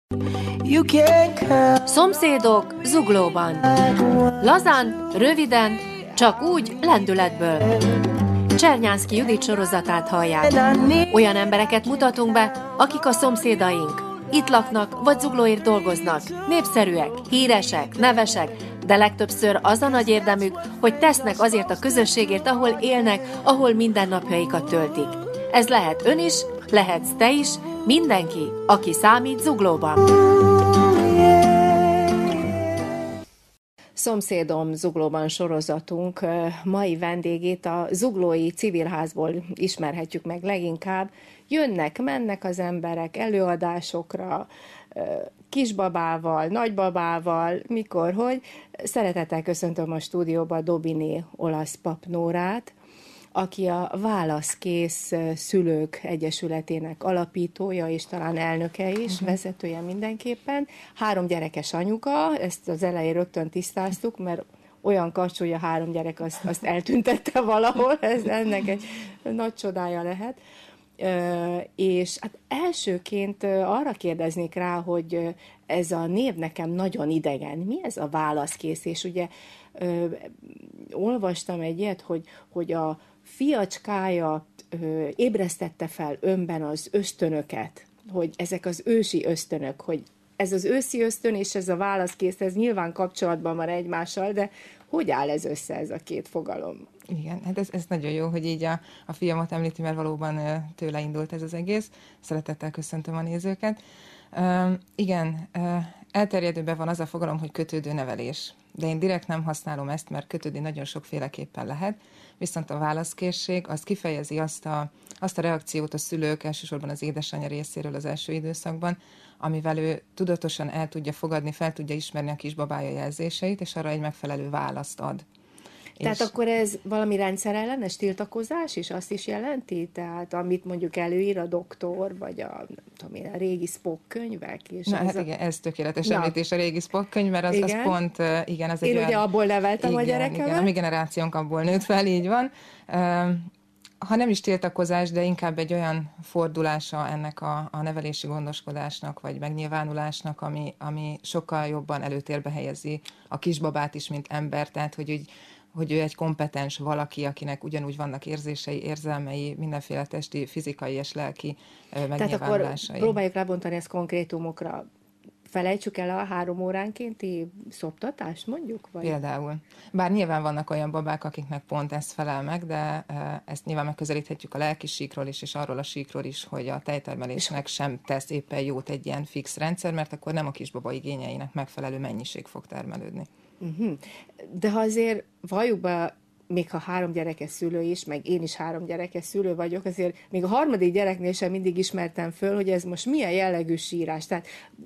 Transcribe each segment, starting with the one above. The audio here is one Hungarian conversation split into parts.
Szomszédok zuglóban. Lazán, röviden, csak úgy lendületből. Csernyánszky Judit sorozatát hallják. Olyan embereket mutatunk be, akik a szomszédaink. Itt laknak, vagy zuglóért dolgoznak. Népszerűek, híresek, nevesek, de legtöbbször az a nagy érdemük, hogy tesznek azért a közösségért, ahol élnek, ahol mindennapjaikat töltik. Ez lehet ön is, lehetsz te is, mindenki, aki számít Zuglóban. Szomszédom Zuglóban sorozatunk mai vendégét a zuglói civilházból ismerhetjük meg leginkább. Jönnek, mennek az emberek előadásokra, kisbabával, nagybabával, mikor, hogy. Szeretettel köszöntöm a stúdióba Dobiné olasz papnórát, aki a Válaszkész Szülők Egyesületének alapítója, és talán elnöke is, vezetője mindenképpen. 3 gyerekes anyuka, ezt az elején rögtön tisztáztuk, mert olyan karcsú, hogy a 3 gyerek azt eltüntette valahol, ez ennek egy nagy csodája lehet. És hát elsőként arra kérdeznék rá, hogy ez a név nekem nagyon idegen. Mi ez a Válaszkész? És ugye olvastam egy ilyet, hogy a fiacskája ébresztette fel önben az ösztönöket, hogy ezek az ősi ösztönök, hogy ez az őszi ösztön és ez a válaszkész, ez nyilván kapcsolatban van egymással, de hogy áll ez össze, ez a 2 fogalom? Igen, hát ez nagyon jó, hogy így a fiamat említi, mert valóban tőle indult ez az egész. Szeretettel köszöntöm a nézőket. Igen, elterjedőben van az a fogalom, hogy kötődő nevelés. De én direkt nem használom ezt, mert kötődni nagyon sokféleképpen lehet. Viszont a válaszkészség az kifejezi azt a reakciót a szülők, elsősorban az édesanyja részéről az első időszakban, amivel ő tudatosan el tudja fogadni, fel tudja ismerni a kisbabája jelzéseit, és arra egy megfelelő választ ad. Tehát akkor ez valami rendszerellenes tiltakozás is azt is jelenti? Tehát amit mondjuk előír a doktor, vagy a régi Spock könyvek? És hát igen, ez tökéletes említés a régi Spock könyv, mert az pont, igen, az egy én olyan... ugye abból neveltem a gyerekemet. Igen, a mi generációnk abból nőtt fel, így van. Ha nem is tiltakozás, de inkább egy olyan fordulása ennek a nevelési gondoskodásnak, vagy megnyilvánulásnak, ami sokkal jobban előtérbe helyezi a kisbabát is, mint ember, tehát hogy ő egy kompetens valaki, akinek ugyanúgy vannak érzései, érzelmei, mindenféle testi, fizikai és lelki megnyilvánulásai. Tehát akkor próbáljuk rábontani ezt konkrétumokra. Felejtsük el a 3 óránkénti szoptatást, mondjuk? Vagy? Például. Bár nyilván vannak olyan babák, akiknek pont ezt felel meg, de ezt nyilván megközelíthetjük a lelki síkról is, és arról a síkról is, hogy a tejtermelésnek sem tesz éppen jót egy ilyen fix rendszer, mert akkor nem a kisbaba igényeinek megfelelő mennyiség fog termelődni. De ha azért valljuk be, még ha 3 gyerekes szülő is, meg én is 3 gyerekes szülő vagyok, azért még a 3. gyereknél sem mindig ismertem föl, hogy ez most milyen jellegű sírás. Tehát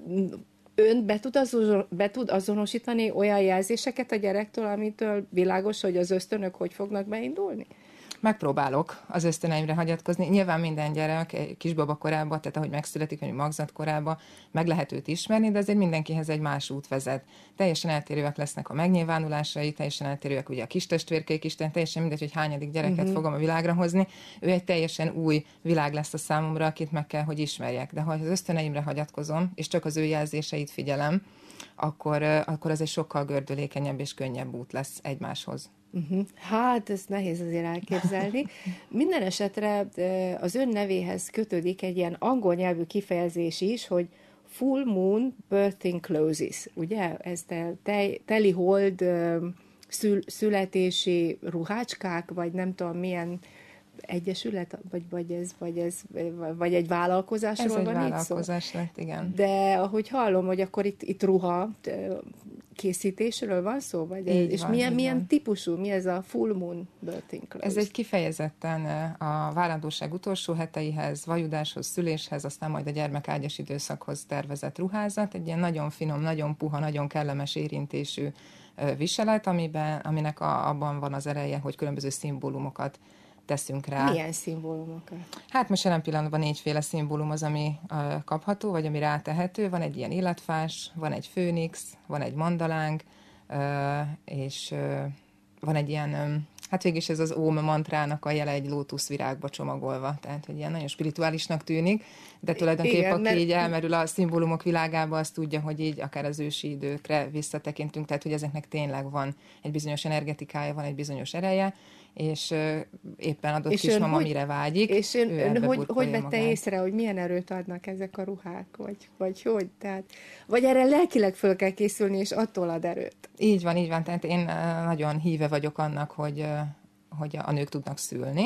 ön be tud azonosítani olyan jelzéseket a gyerektől, amitől világos, hogy az ösztönök hogy fognak beindulni? Megpróbálok az ösztöneimre hagyatkozni. Nyilván minden gyerek kisbaba korában, tehát ahogy megszületik, vagy magzat korában meg lehet őt ismerni, de azért mindenkihez egy más út vezet. Teljesen eltérőek lesznek a megnyilvánulásai, teljesen eltérőek ugye a kistestvérkék is, teljesen mindegy, hogy hányadik gyereket fogom a világra hozni. Ő egy teljesen új világ lesz a számomra, akit meg kell, hogy ismerjek. De ha az ösztöneimre hagyatkozom, és csak az ő jelzéseit figyelem, akkor az egy sokkal gördülékenyebb és könnyebb út lesz egymáshoz. Hát, ezt nehéz azért elképzelni. Minden esetre az ön nevéhez kötődik egy ilyen angol nyelvű kifejezés is, hogy full moon birthing clothes, ugye? Ez telihold születési ruhácskák, vagy nem tudom milyen egyesület, vagy egy vállalkozásról van itt szó? Ez egy vállalkozás lett, igen. De ahogy hallom, hogy akkor itt ruha készítésről van szó? Vagy és van, milyen típusú? Mi ez a full moon birthing clothes? Ez egy kifejezetten a várandóság utolsó heteihez, vajudáshoz, szüléshez, aztán majd a gyermekágyas időszakhoz tervezett ruházat. Egy ilyen nagyon finom, nagyon puha, nagyon kellemes érintésű viselet, aminek abban van az ereje, hogy különböző szimbólumokat teszünk rá. Milyen szimbólumokat? Hát most jelen pillanatban 4 szimbólum az, ami kapható, vagy ami rátehető. Van egy ilyen illatfás, van egy főnix, van egy mandalánk, és van egy ilyen Hát végig is ez az Óm mantrának a jele egy lótuszvirágba csomagolva, tehát hogy ilyen nagyon spirituálisnak tűnik, de tulajdonképpen Igen, aki mert... így elmerül a szimbólumok világába, azt tudja, hogy így akár az ősi időkre visszatekintünk, tehát hogy ezeknek tényleg van egy bizonyos energetikája, van egy bizonyos ereje, és éppen adott kismama mire vágyik. És ön hogy vette magát észre, hogy milyen erőt adnak ezek a ruhák, vagy hogy? Tehát, vagy erre lelkileg föl kell készülni, és attól ad erőt? Így van, tehát én nagyon híve vagyok annak, hogy a nők tudnak szülni,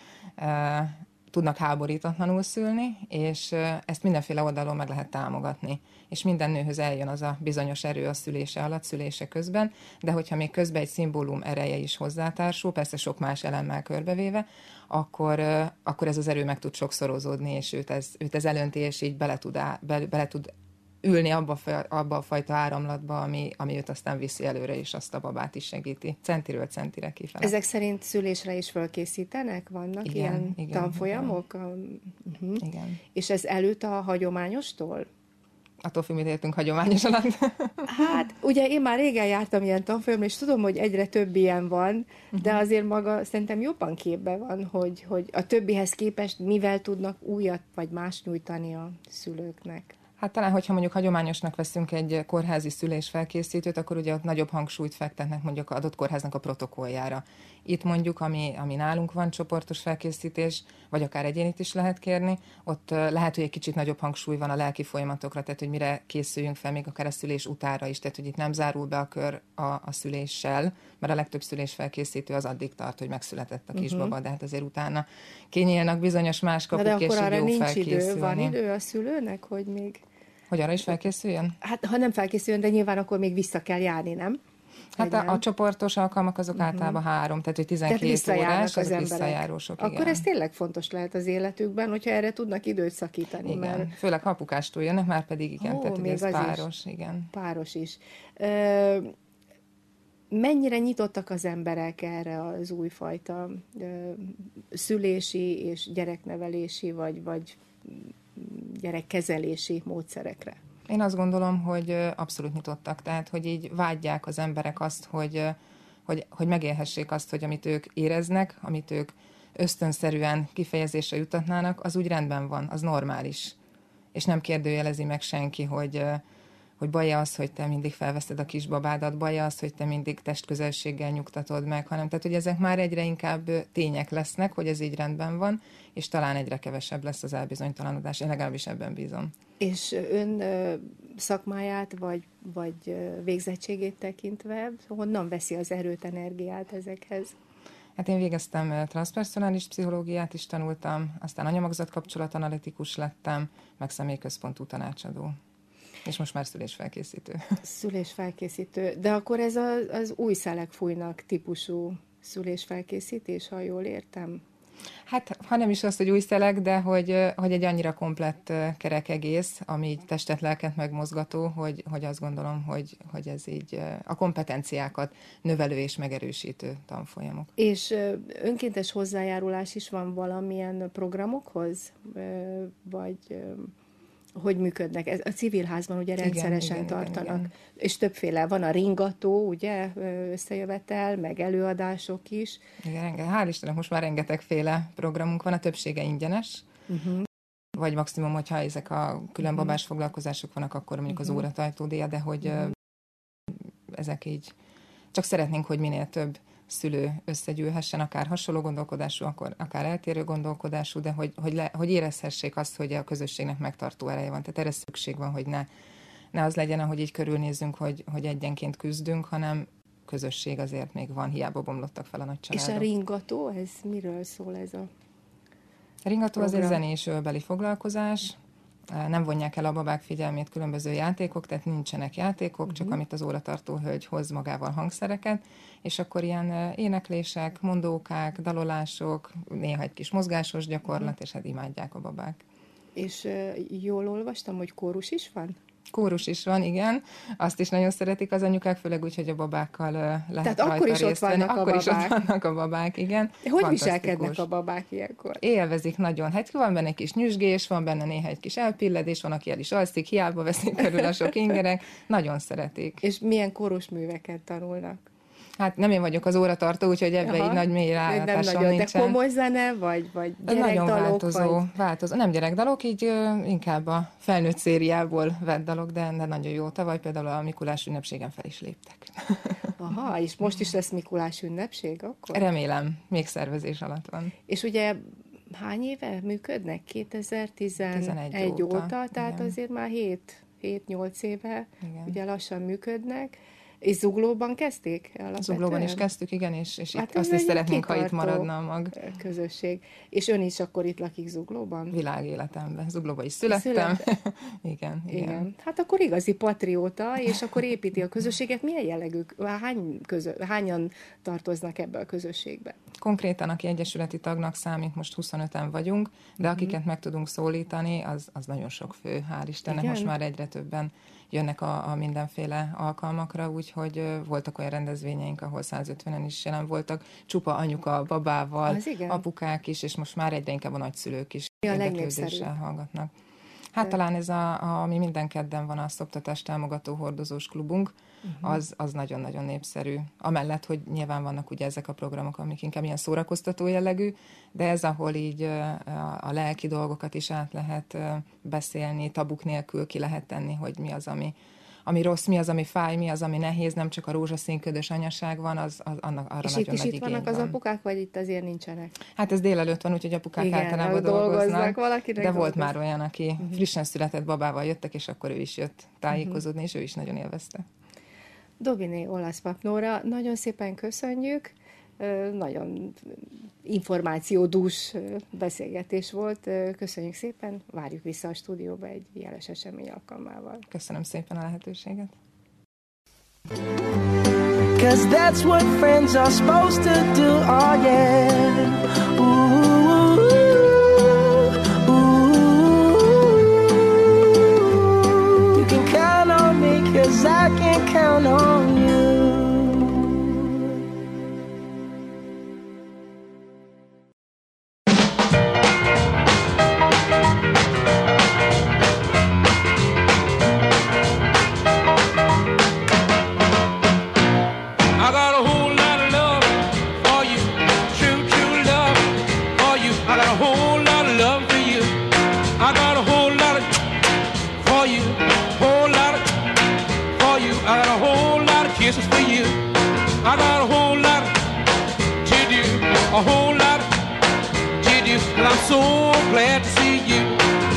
tudnak háborítatlanul szülni, és ezt mindenféle oldalon meg lehet támogatni. És minden nőhöz eljön az a bizonyos erő a szülése alatt, szülése közben, de hogyha még közben egy szimbólum ereje is hozzátársul, persze sok más elemmel körbevéve, akkor ez az erő meg tud sokszorozódni, és őt ez elönti, és így bele tud ülni abba a fajta áramlatba, ami őt aztán viszi előre, és azt a babát is segíti. Centiről centire kifele. Ezek szerint szülésre is fölkészítenek? Vannak ilyen tanfolyamok? Igen. És ez előtt a hagyományostól? Attól függ, mit értünk hagyományos alatt. Hát, ugye én már régen jártam ilyen tanfolyamra, és tudom, hogy egyre több ilyen van, de azért maga szerintem jobban képbe van, hogy a többihez képest mivel tudnak újat vagy más nyújtani a szülőknek. Hát talán, hogyha mondjuk hagyományosnak veszünk egy kórházi szülésfelkészítőt, akkor ugye ott nagyobb hangsúlyt fektetnek mondjuk az adott kórháznak a protokolljára. Itt mondjuk, ami nálunk van, csoportos felkészítés, vagy akár egyénit is lehet kérni, ott lehet, hogy egy kicsit nagyobb hangsúly van a lelki folyamatokra, tehát hogy mire készüljünk fel, még akár a szülés utára is, tehát hogy itt nem zárul be a kör a szüléssel, mert a legtöbb szülésfelkészítő az addig tart, hogy megszületett a kisbaba, de hát azért utána kinyílnak bizonyos más kapuk, de akkor és arra jó nincs felkészülni. idő, van idő a szülőnek, hogy még... Hogy arra is felkészüljön? Hát, ha nem felkészüljön, de nyilván akkor még vissza kell járni, nem? Hát a csoportos alkalmak azok általában 3, tehát hogy 12 órás, azok visszajárósok. Akkor igen. ez tényleg fontos lehet az életükben, hogyha erre tudnak időt szakítani. Igen, mert... főleg ha apukástól jönnek, már pedig igen, tehát még ez páros. Igen. Páros is. Mennyire nyitottak az emberek erre az újfajta szülési és gyereknevelési, vagy gyerekkezelési módszerekre? Én azt gondolom, hogy abszolút nyitottak, tehát hogy így vágyják az emberek azt, hogy megélhessék azt, hogy amit ők éreznek, amit ők ösztönszerűen kifejezésre jutatnának, az úgy rendben van, az normális. És nem kérdőjelezi meg senki, hogy baj az, hogy te mindig felveszed a kisbabádat, baj az, hogy te mindig testközelséggel nyugtatod meg, hanem tehát, hogy ezek már egyre inkább tények lesznek, hogy ez így rendben van, és talán egyre kevesebb lesz az elbizonytalanodás. Én legalábbis ebben bízom. És ön szakmáját, vagy végzettségét tekintve, honnan veszi az erőt, energiát ezekhez? Hát én végeztem transzpersonális pszichológiát is tanultam, aztán anyamagzatkapcsolatanalitikus lettem, meg személyközpontú tanácsadó. És most már szülésfelkészítő. Szülésfelkészítő. De akkor ez az új szelek fújnak típusú szülésfelkészítés, ha jól értem? Hát, ha nem is az, hogy új szelek, de hogy egy annyira komplett kerek egész, ami így testet, lelket megmozgató, hogy azt gondolom, hogy ez így a kompetenciákat növelő és megerősítő tanfolyamok. És önkéntes hozzájárulás is van valamilyen programokhoz? Vagy... hogy működnek. Ez a civilházban ugye rendszeresen tartanak. Igen. És többféle van a ringató, ugye, összejövetel, meg előadások is. Igen, hál' Istennek most már rengetegféle programunk van, a többsége ingyenes, vagy maximum, hogyha ezek a külön babás foglalkozások vannak, akkor mondjuk az óratajtódíja, de hogy ezek így csak szeretnénk, hogy minél több szülő összegyűlhessen, akár hasonló gondolkodású, akár eltérő gondolkodású, de hogy érezhessék azt, hogy a közösségnek megtartó ereje van. Tehát erre szükség van, hogy ne az legyen, ahogy így körülnézzünk, hogy egyenként küzdünk, hanem közösség azért még van, hiába bomlottak fel a nagy családok. És a ringató, ez miről szól ez a ringató az egy zenés ölbeli foglalkozás, nem vonják el a babák figyelmét különböző játékok, tehát nincsenek játékok, csak amit az óratartó hölgy hoz magával hangszereket, és akkor ilyen éneklések, mondókák, dalolások, néha egy kis mozgásos gyakorlat, és hát imádják a babák. És jól olvastam, hogy kórus is van? Kórus is van, igen. Azt is nagyon szeretik az anyukák, főleg úgy, hogy a babákkal lehet tehát akkor is ott vannak a babák. Akkor is ott vannak a babák, igen. Hogy viselkednek a babák ilyenkor? Élvezik nagyon. Hát van benne egy kis nyüzsgés, van benne néha egy kis elpilledés, van, aki el is alszik, hiába veszik körül a sok ingerek. Nagyon szeretik. És milyen kórus műveket tanulnak? Hát nem én vagyok az óratartó, úgyhogy ebbe így nagy mély rálátásom nincsen. De komoly zene, vagy gyerekdalok? Nagyon változó. Nem gyerekdalok, így inkább a felnőtt szériából vett dalok, de nagyon jó. Tavaly például a Mikulás ünnepségen fel is léptek. Aha, és most is lesz Mikulás ünnepség akkor? Remélem, még szervezés alatt van. És ugye hány éve működnek? 2011 óta, tehát igen. Azért már 7-8 éve ugye lassan működnek. És Zuglóban kezdték el? Zuglóban is kezdtük, igen, és hát azt is szeretnénk, ha itt maradna a mag. Közösség. És ön is akkor itt lakik Zuglóban? Világéletemben. Zuglóban is születtem. Igen. Hát akkor igazi patrióta, és akkor építi a közösséget. Milyen jellegű? Hányan tartoznak ebbe a közösségbe? Konkrétan, aki egyesületi tagnak számít, most 25-en vagyunk, de akiket meg tudunk szólítani, az nagyon sok fő, hál' Istennek. Igen? Most már egyre többen jönnek a mindenféle alkalmakra, úgyhogy voltak olyan rendezvényeink, ahol 150-en is jelen voltak, csupa anyuka, babával, apukák is, és most már egyre inkább a nagyszülők is érdeklődéssel hallgatnak. Hát talán ez ami minden kedden van, a szoptatást támogató hordozós klubunk, az nagyon-nagyon népszerű. Amellett, hogy nyilván vannak ugye ezek a programok, amik inkább ilyen szórakoztató jellegű, de ez, ahol így a lelki dolgokat is át lehet beszélni, tabuk nélkül ki lehet tenni, hogy mi az, ami rossz, mi az, ami fáj, mi az, ami nehéz, nem csak a rózsaszínködös anyaság van, annak arra és nagyon nagy igény van. És itt vannak az apukák, vagy itt azért nincsenek? Hát ez délelőtt van, úgyhogy apukák általában dolgoznak, de volt már olyan, aki frissen született babával jöttek, és akkor ő is jött tájékozódni, és ő is nagyon élvezte. Dobiné Olasz Papnóra, nagyon szépen köszönjük, nagyon információdús beszélgetés volt. Köszönjük szépen, várjuk vissza a stúdióba egy jeles esemény alkalmával. Köszönöm szépen a lehetőséget. 'Cause that's what friends are supposed to do, oh yeah. Ooh, ooh. You can count on me 'cause I can count on you. Kisses for you. I got a whole lot to do, a whole lot to do, and I'm so glad to see you.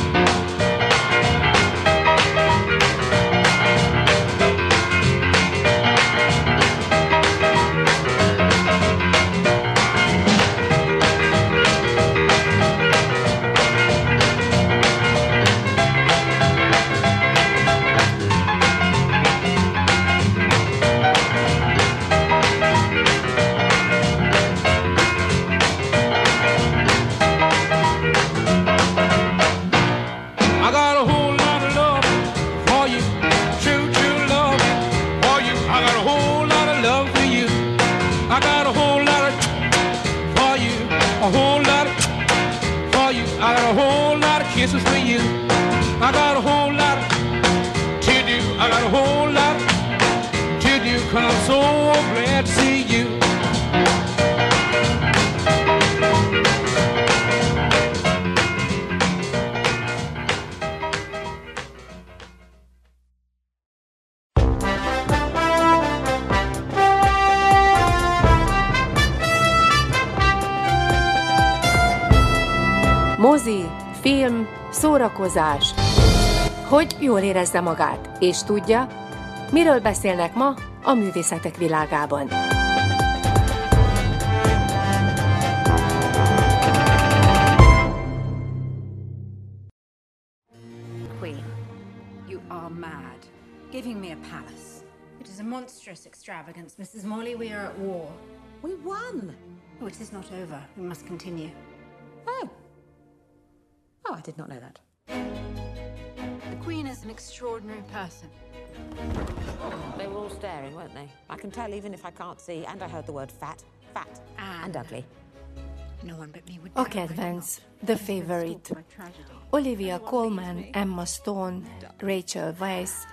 Kisses for you. I got a whole lot to do. I got a whole lot to do, 'cause I'm so glad to see you. Mozi, film, szórakozás. Hogy jól érezze magát, és tudja, miről beszélnek ma a művészetek világában. Queen, you are mad. Giving me a palace. It is a monstrous extravagance, Mrs. Morley. We are at war. We won. Oh, it is not over. We must continue. Oh. Oh, I did not know that. The Queen is an extraordinary person. They were all staring, weren't they? I can tell even if I can't see, and I heard the word fat, and ugly. No one but me would. A kedvenc, The Favorite. Olivia Colman, Emma Stone, Rachel Weisz,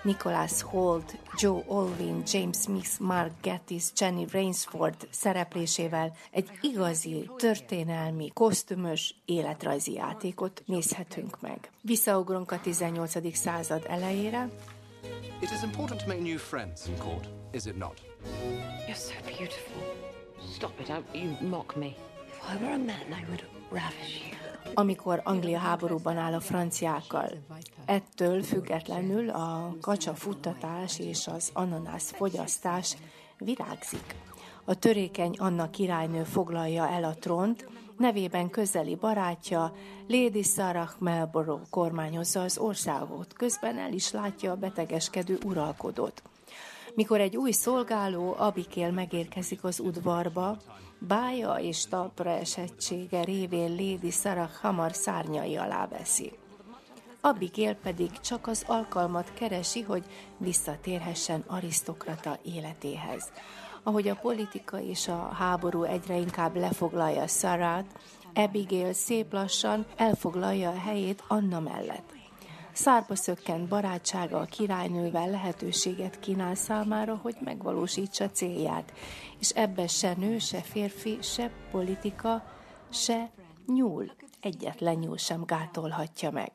Nicholas Hoult, Joe Alwyn, James Smith, Mark Gatiss, Jenny Rainsford szereplésével egy igazi, történelmi, kosztümös, életrajzi játékot nézhetünk meg. Visszaugrunk a 18. század elejére. It is important to make new friends in court, is it not? You're so beautiful. Stop it, you mock me. If I were a man, I would ravish you. Amikor Anglia háborúban áll a franciákkal. Ettől függetlenül a kacsafuttatás és az ananász fogyasztás virágzik. A törékeny Anna királynő foglalja el a trónt, nevében közeli barátja, Lady Sarah Marlborough kormányozza az országot, közben el is látja a betegeskedő uralkodót. Mikor egy új szolgáló, Abigail megérkezik az udvarba, bája és talpra esettsége révén Lady Sarah hamar szárnyai alá veszi. Abigail pedig csak az alkalmat keresi, hogy visszatérhessen arisztokrata életéhez. Ahogy a politika és a háború egyre inkább lefoglalja Sarah-t, Abigail szép lassan elfoglalja a helyét Anna mellett. Szárba szökkent barátsága a királynővel lehetőséget kínál számára, hogy megvalósítsa célját, és ebbe se nő, se férfi, se politika, se nyúl, egyetlen nyúl sem gátolhatja meg.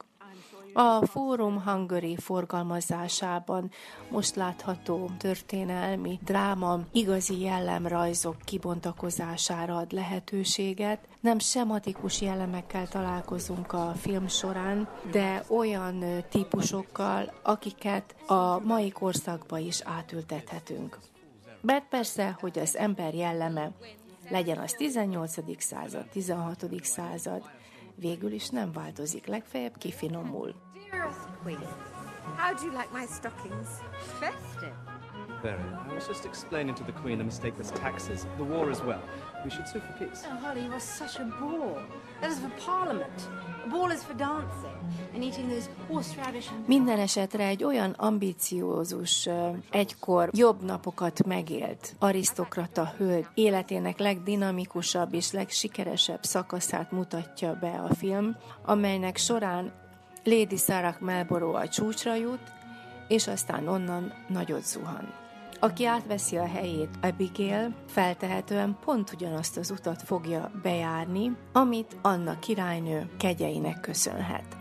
A Forum Hungary forgalmazásában most látható történelmi dráma igazi jellemrajzok kibontakozására ad lehetőséget. Nem sematikus jellemekkel találkozunk a film során, de olyan típusokkal, akiket a mai korszakba is átültethetünk. Mert persze, hogy az ember jelleme legyen az 18. század, 16. század, végül is nem változik, legfeljebb kifinomul. Dearest Queen, how do you like my stockings? Festive. Very. I was just explaining to the Queen the mistake with taxes, the war as well. We should sue for peace. Oh, Holly, you're such a bore. That is for Parliament. A ball is for dancing and eating those horseradish and... Minden esetre egy olyan ambiciózus, egykor jobb napokat megélt arisztokrata hölgy életének legdinamikusabb és legsikeresebb szakaszát mutatja be a film, amelynek során Lady Sarah Marlborough a csúcsra jut, és aztán onnan nagyot zuhan. Aki átveszi a helyét, Abigail, feltehetően pont ugyanazt az utat fogja bejárni, amit Anna királynő kegyeinek köszönhet.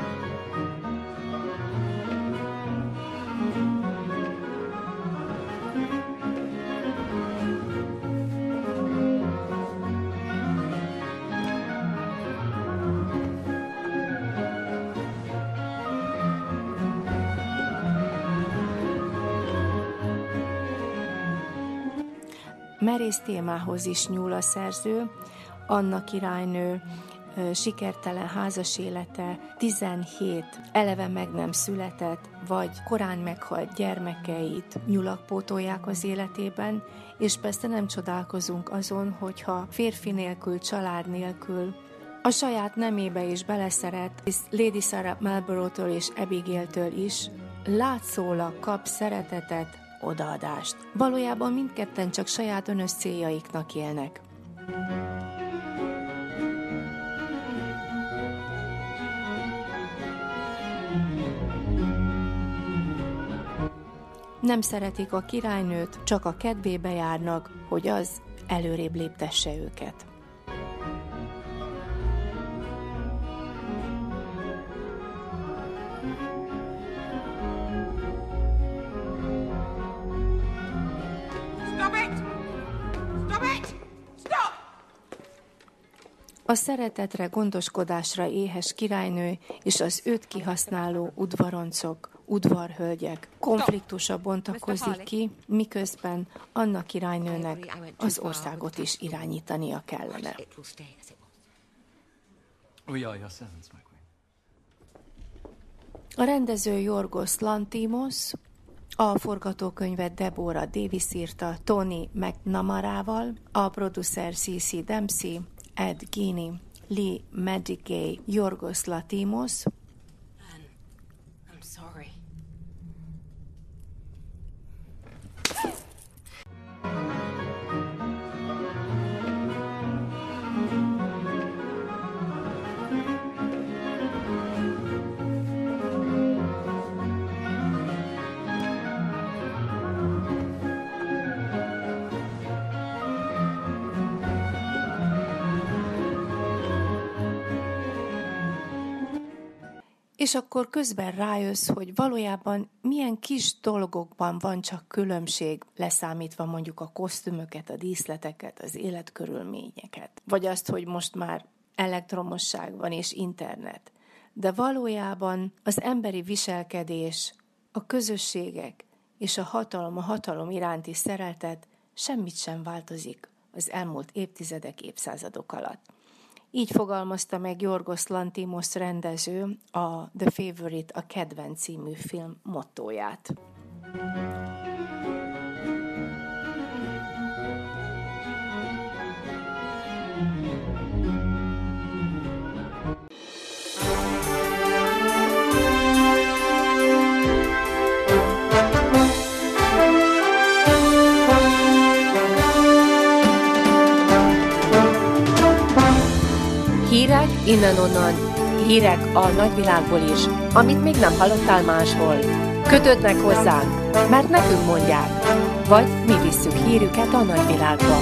Merész témához is nyúl a szerző. Anna királynő sikertelen házasélete, 17 eleve meg nem született, vagy korán meghalt gyermekeit nyulak pótolják az életében, és persze nem csodálkozunk azon, hogyha férfi nélkül, család nélkül a saját nemébe is beleszeret, és Lady Sarah Marlborough-tól és Abigail-től is látszólag kap szeretetet, odaadást. Valójában mindketten csak saját önös céljaiknak élnek. Nem szeretik a királynőt, csak a kedvébe járnak, hogy az előrébb léptesse őket. A szeretetre, gondoskodásra éhes királynő és az őt kihasználó udvaroncok, udvarhölgyek konfliktusa bontakozik ki, miközben Anna királynőnek az országot is irányítania kellene. A rendező Yorgos Lanthimos, a forgatókönyvet Deborah Davis írta Tony McNamarával, a producer C.C. Dempsey, Ed Gein, Lee Madigay, Yorgos Lanthimos. I'm sorry. És akkor közben rájössz, hogy valójában milyen kis dolgokban van csak különbség, leszámítva mondjuk a kosztümöket, a díszleteket, az életkörülményeket. Vagy azt, hogy most már elektromosság van és internet. De valójában az emberi viselkedés, a közösségek és a hatalom iránti szeretet semmit sem változik az elmúlt évtizedek, évszázadok alatt. Így fogalmazta meg Yorgos Lanthimos rendező a The Favourite, a Kedvenc című film mottóját. Hírek innen-onnan, hírek a nagyvilágból is, amit még nem hallottál máshol. Kötődnek hozzánk, mert nekünk mondják, vagy mi visszük hírüket a nagyvilágba.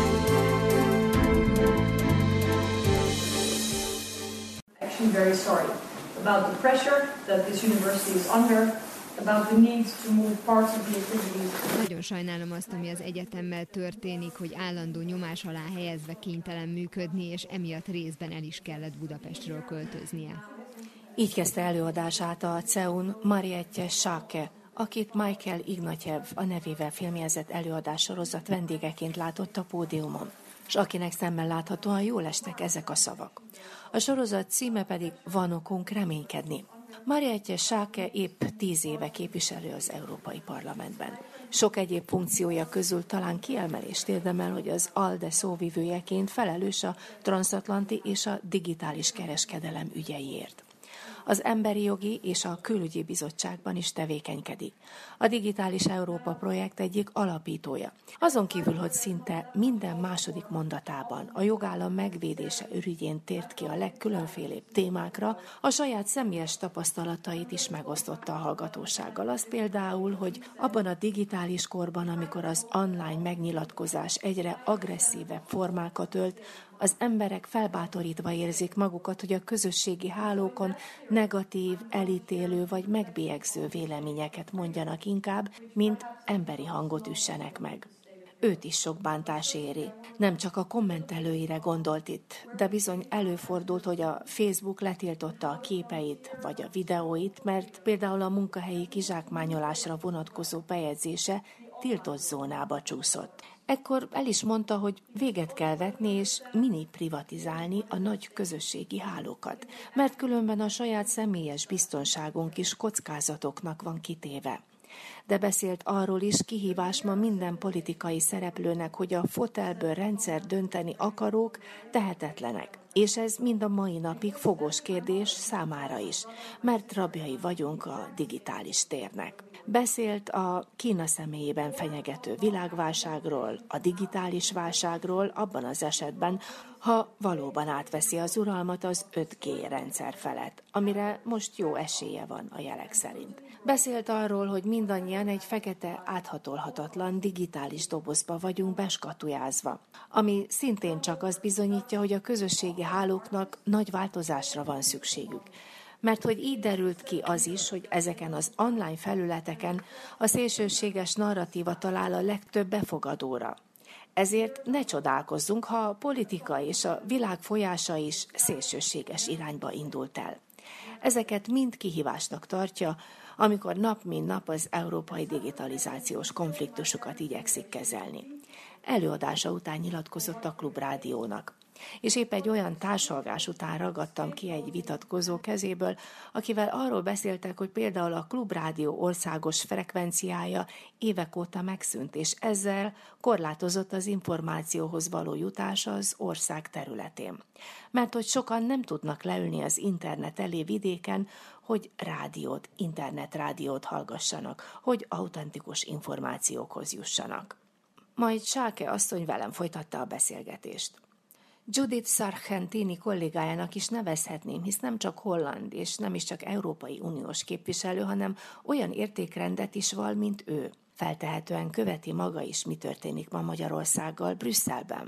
Actually very sorry about the pressure that this university is under. About the need to move parts of the activities. Nagyon sajnálom azt, ami az egyetemmel történik, hogy állandó nyomás alá helyezve kénytelen működni, és emiatt részben el is kellett Budapestről költöznie. Így kezdte előadását a CEUN Marietje Schaake, akit Michael Ignatjev a nevével filmjelzett előadássorozat vendégeként látott a pódiumon, és akinek szemmel láthatóan jól estek ezek a szavak. A sorozat címe pedig Van okunk reménykedni. Marietje Schaake épp 10 éve képviselő az Európai Parlamentben. Sok egyéb funkciója közül talán kiemelést érdemel, hogy az ALDE szóvivőjeként felelős a transatlanti és a digitális kereskedelem ügyeiért. Az Emberi Jogi és a Külügyi Bizottságban is tevékenykedik. A Digitális Európa projekt egyik alapítója. Azon kívül, hogy szinte minden második mondatában a jogállam megvédése ürügyén tért ki a legkülönfélébb témákra, a saját személyes tapasztalatait is megosztotta a hallgatósággal. Az például, hogy abban a digitális korban, amikor az online megnyilatkozás egyre agresszívebb formákat ölt, az emberek felbátorítva érzik magukat, hogy a közösségi hálókon negatív, elítélő vagy megbélyegző véleményeket mondjanak inkább, mint emberi hangot üssenek meg. Őt is sok bántás éri. Nem csak a kommentelőire gondolt itt, de bizony előfordult, hogy a Facebook letiltotta a képeit vagy a videóit, mert például a munkahelyi kizsákmányolásra vonatkozó bejegyzése tiltott zónába csúszott. Ekkor el is mondta, hogy véget kell vetni és mini-privatizálni a nagy közösségi hálókat, mert különben a saját személyes biztonságunk is kockázatoknak van kitéve. De beszélt arról is, kihívás ma minden politikai szereplőnek, hogy a fotelből rendszer dönteni akarók tehetetlenek. És ez mind a mai napig fogós kérdés számára is, mert rabjai vagyunk a digitális térnek. Beszélt a Kína személyében fenyegető világválságról, a digitális válságról abban az esetben, ha valóban átveszi az uralmat az 5G rendszer felett, amire most jó esélye van a jelek szerint. Beszélt arról, hogy mindannyian egy fekete, áthatolhatatlan digitális dobozba vagyunk beskatujázva, ami szintén csak azt bizonyítja, hogy a közösségi hálóknak nagy változásra van szükségük. Mert hogy így derült ki az is, hogy ezeken az online felületeken a szélsőséges narratíva talál a legtöbb befogadóra. Ezért ne csodálkozzunk, ha a politika és a világ folyása is szélsőséges irányba indult el. Ezeket mind kihívásnak tartja, amikor nap mint nap az európai digitalizációs konfliktusokat igyekszik kezelni. Előadása után nyilatkozott a Klubrádiónak. És épp egy olyan társalgás után ragadtam ki egy vitatkozó kezéből, akivel arról beszéltek, hogy például a Klubrádió országos frekvenciája évek óta megszűnt, és ezzel korlátozott az információhoz való jutás az ország területén. Mert hogy sokan nem tudnak leülni az internet elé vidéken, hogy rádiót, internetrádiót hallgassanak, hogy autentikus információkhoz jussanak. Majd Schaake asszony velem folytatta a beszélgetést. Judith Sargentini kollégájának is nevezhetném, hisz nem csak holland és nem is csak Európai Uniós képviselő, hanem olyan értékrendet is val, mint ő. Feltehetően követi maga is, mi történik ma Magyarországgal, Brüsszelben.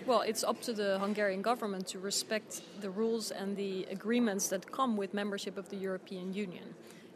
Well, it's up to the Hungarian government to respect the rules and the agreements that come with membership of the European Union.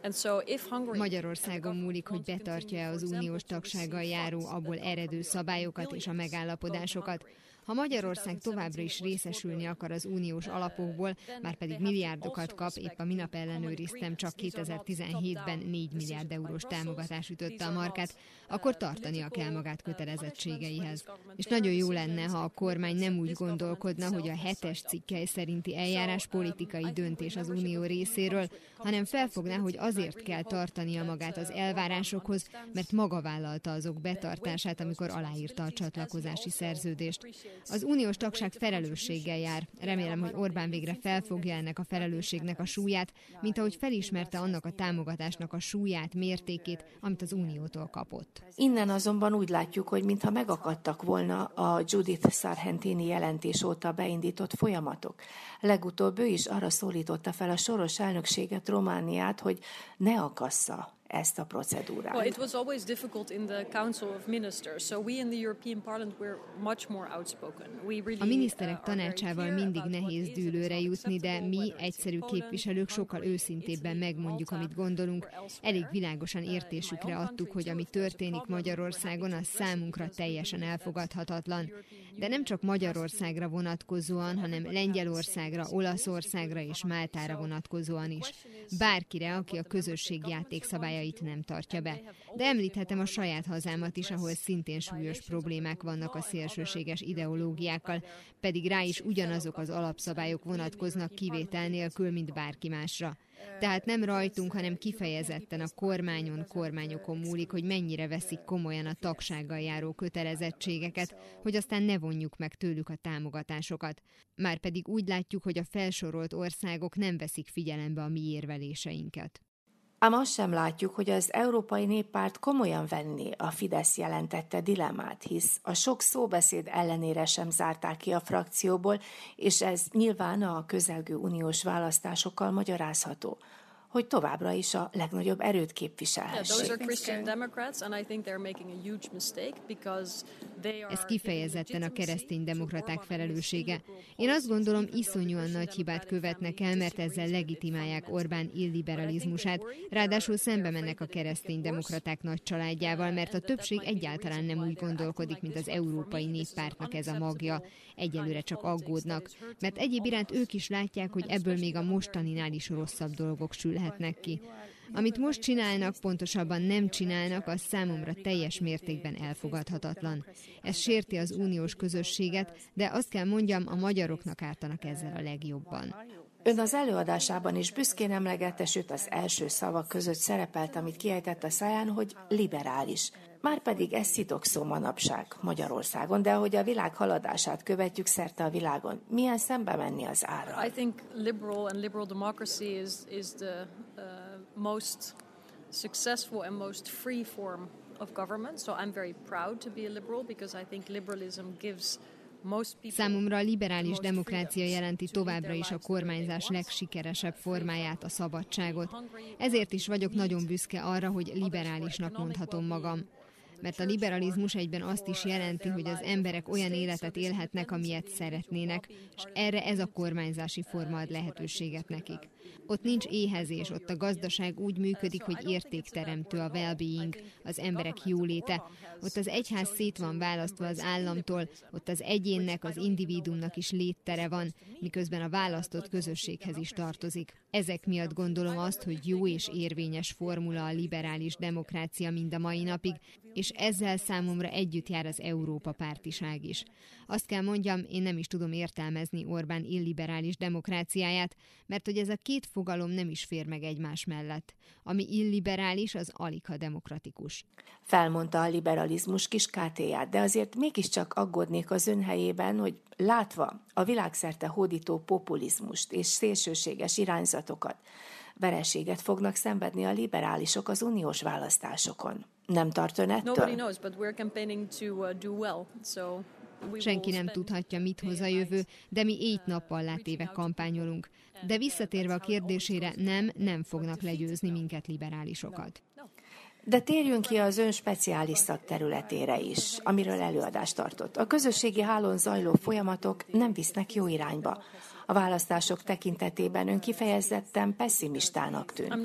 Magyarországon múlik, hogy betartja-e az uniós tagsággal járó, abból eredő szabályokat és a megállapodásokat. Ha Magyarország továbbra is részesülni akar az uniós alapokból, már pedig milliárdokat kap, épp a minap ellenőriztem, csak 2017-ben 4 milliárd eurós támogatás ütötte a markát, akkor tartania kell magát kötelezettségeihez. És nagyon jó lenne, ha a kormány nem úgy gondolkodna, hogy a 7-es cikkely szerinti eljárás politikai döntés az unió részéről, hanem felfogná, hogy azért kell tartania magát az elvárásokhoz, mert maga vállalta azok betartását, amikor aláírta a csatlakozási szerződést. Az uniós tagság felelősséggel jár. Remélem, hogy Orbán végre felfogja ennek a felelősségnek a súlyát, mint ahogy felismerte annak a támogatásnak a súlyát, mértékét, amit az uniótól kapott. Innen azonban úgy látjuk, hogy mintha megakadtak volna a Judith Sargentini jelentés óta beindított folyamatok. Legutóbb ő is arra szólította fel a soros elnökséget, Romániát, hogy ne akassza ezt a procedúrát. Well, it was always difficult in the Council of Ministers, so we in the European Parliament were much more outspoken. A miniszterek tanácsával mindig nehéz dűlőre jutni, de mi, egyszerű képviselők sokkal őszintébben megmondjuk, amit gondolunk. Elég világosan értésükre adtuk, hogy ami történik Magyarországon, az számunkra teljesen elfogadhatatlan. De nem csak Magyarországra vonatkozóan, hanem Lengyelországra, Olaszországra és Máltára vonatkozóan is. Bárkire, aki a közösség játékszabályait nem tartja be. De említhetem a saját hazámat is, ahol szintén súlyos problémák vannak a szélsőséges ideológiákkal, pedig rá is ugyanazok az alapszabályok vonatkoznak kivétel nélkül, mint bárki másra. Tehát nem rajtunk, hanem kifejezetten a kormányokon múlik, hogy mennyire veszik komolyan a tagsággal járó kötelezettségeket, hogy aztán ne vonjuk meg tőlük a támogatásokat. Márpedig úgy látjuk, hogy a felsorolt országok nem veszik figyelembe a mi érveléseinket. Ám azt sem látjuk, hogy az Európai Néppárt komolyan venné a Fidesz jelentette dilemmát, hisz a sok szóbeszéd ellenére sem zárták ki a frakcióból, és ez nyilván a közelgő uniós választásokkal magyarázható, hogy továbbra is a legnagyobb erőt képviselhessék. Ez kifejezetten a kereszténydemokraták felelőssége. Én azt gondolom, iszonyúan nagy hibát követnek el, mert ezzel legitimálják Orbán illiberalizmusát, ráadásul szembe mennek a kereszténydemokraták nagy családjával, mert a többség egyáltalán nem úgy gondolkodik, mint az Európai Néppártnak ez a magja. Egyelőre csak aggódnak, mert egyéb iránt ők is látják, hogy ebből még a mostaninál is rosszabb dolgok sülhetnek ki. Amit most csinálnak, pontosabban nem csinálnak, az számomra teljes mértékben elfogadhatatlan. Ez sérti az uniós közösséget, de azt kell mondjam, a magyaroknak ártanak ezzel a legjobban. Ön az előadásában is büszkén emlegette, sőt az első szavak között szerepelt, amit kiejtett a száján, hogy liberális. Márpedig ez szitokszó manapság Magyarországon, de ahogy a világ haladását követjük szerte a világon, milyen szembe menni az árral? I think liberal democracy is the most successful and most free form of government. So I'm very proud to be a liberal because I think liberalism gives Számomra a liberális demokrácia jelenti továbbra is a kormányzás legsikeresebb formáját, a szabadságot. Ezért is vagyok nagyon büszke arra, hogy liberálisnak mondhatom magam. Mert a liberalizmus egyben azt is jelenti, hogy az emberek olyan életet élhetnek, amilyet szeretnének, és erre ez a kormányzási forma ad lehetőséget nekik. Ott nincs éhezés, ott a gazdaság úgy működik, hogy értékteremtő a well-being, az emberek jóléte. Ott az egyház szét van választva az államtól, ott az egyénnek, az individuumnak is léttere van, miközben a választott közösséghez is tartozik. Ezek miatt gondolom azt, hogy jó és érvényes formula a liberális demokrácia mind a mai napig, és ezzel számomra együtt jár az Európa pártiság is. Azt kell mondjam, én nem is tudom értelmezni Orbán illiberális demokráciáját, mert hogy ez a két fogalom nem is fér meg egymás mellett. Ami illiberális, az aligha demokratikus. Felmondta a liberalizmus kis kátéját, de azért mégiscsak aggódnék az ön helyében, hogy látva a világszerte hódító populizmust és szélsőséges irányzatokat, vereséget fognak szenvedni a liberálisok az uniós választásokon. Nem tart ön ettől? Senki nem tudhatja, mit hoz a jövő, de mi 7 nappal látéve kampányolunk. De visszatérve a kérdésére, nem fognak legyőzni minket liberálisokat. De térjünk ki az ön speciális szakterületére is, amiről előadást tartott. A közösségi hálón zajló folyamatok nem visznek jó irányba. A választások tekintetében ön kifejezetten pessimistának tűnt.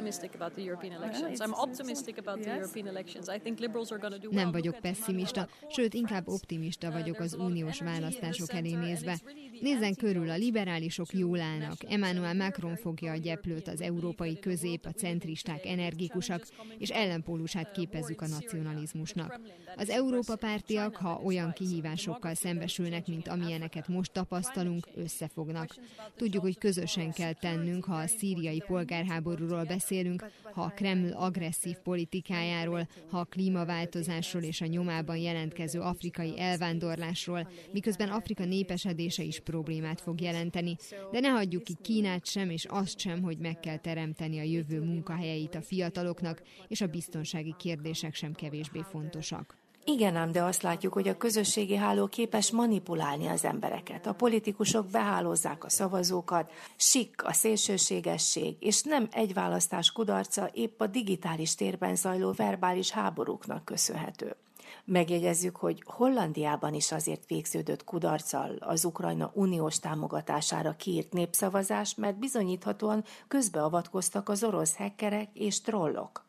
Nem vagyok pessimista, sőt inkább optimista vagyok az uniós választások elé nézve. Nézzen körül, a liberálisok jól állnak. Emmanuel Macron fogja a gyeplőt, az európai közép, a centristák energikusak, és ellenpólusát képezzük a nacionalizmusnak. Az Európa pártiak, ha olyan kihívásokkal szembesülnek, mint amilyeneket most tapasztalunk, összefognak. Tudjuk, hogy közösen kell tennünk, ha a szíriai polgárháborúról beszélünk, ha a Kreml agresszív politikájáról, ha a klímaváltozásról és a nyomában jelentkező afrikai elvándorlásról, miközben Afrika népesedése is problémát fog jelenteni. De ne hagyjuk ki Kínát sem, és azt sem, hogy meg kell teremteni a jövő munkahelyeit a fiataloknak, és a biztonsági kérdések sem kevésbé fontosak. Igen ám, de azt látjuk, hogy a közösségi háló képes manipulálni az embereket. A politikusok behálózzák a szavazókat, a szélsőségesség, és nem egy választás kudarca épp a digitális térben zajló verbális háborúknak köszönhető. Megjegyezzük, hogy Hollandiában is azért végződött kudarccal az Ukrajna uniós támogatására kiírt népszavazás, mert bizonyíthatóan közbeavatkoztak az orosz hackerek és trollok.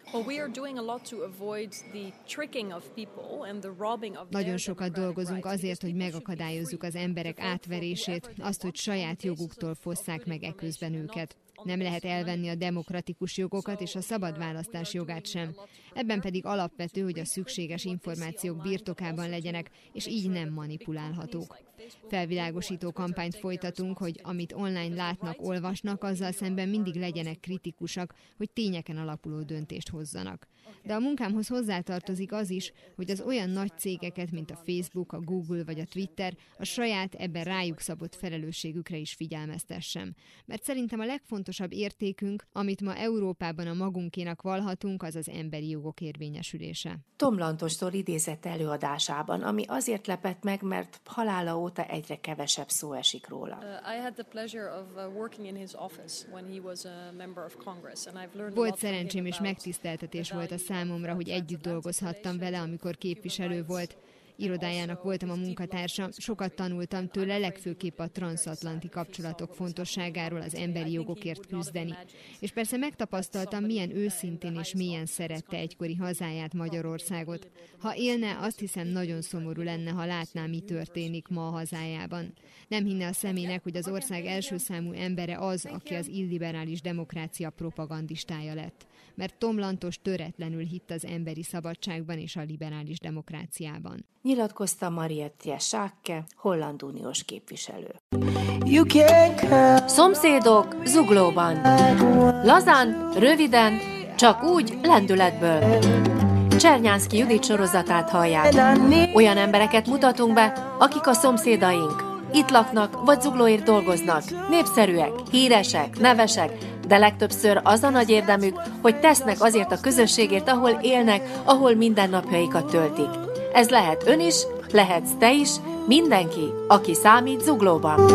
Nagyon sokat dolgozunk azért, hogy megakadályozzuk az emberek átverését, azt, hogy saját joguktól fosszák meg eközben őket. Nem lehet elvenni a demokratikus jogokat és a szabad választás jogát sem. Ebben pedig alapvető, hogy a szükséges információk birtokában legyenek, és így nem manipulálhatók. Felvilágosító kampányt folytatunk, hogy amit online látnak, olvasnak, azzal szemben mindig legyenek kritikusak, hogy tényeken alapuló döntést hozzanak. De a munkámhoz hozzátartozik az is, hogy az olyan nagy cégeket, mint a Facebook, a Google vagy a Twitter, a saját ebben rájuk szabott felelősségükre is figyelmeztessem. Mert szerintem a legfontosabb értékünk, amit ma Európában a magunkénak vallhatunk, az az emberi jogok érvényesülése. Tom Lantostól idézett előadásában, ami azért lepett meg, mert halála óta egyre kevesebb szó esik róla. Volt szerencsém és megtiszteltetés volt a számomra, hogy együtt dolgozhattam vele, amikor képviselő volt. Irodájának voltam a munkatársa, sokat tanultam tőle, legfőképp a transzatlanti kapcsolatok fontosságáról, az emberi jogokért küzdeni. És persze megtapasztaltam, milyen őszintén és mélyen szerette egykori hazáját, Magyarországot. Ha élne, azt hiszem nagyon szomorú lenne, ha látná, mi történik ma a hazájában. Nem hinne a szemének, hogy az ország első számú embere az, aki az illiberális demokrácia propagandistája lett. Mert Tom Lantos töretlenül hitt az emberi szabadságban és a liberális demokráciában. Nyilatkozta Marietje Schaake, holland uniós képviselő. Szomszédok Zuglóban. Lazán, röviden, csak úgy, lendületből. Csernyánszky Judit sorozatát hallják. Olyan embereket mutatunk be, akik a szomszédaink. Itt laknak, vagy Zuglóért dolgoznak. Népszerűek, híresek, nevesek, de legtöbbször az a nagy érdemük, hogy tesznek azért a közösségért, ahol élnek, ahol mindennapjaikat töltik. Ez lehet ön is, lehetsz te is, mindenki, aki számít Zuglóban.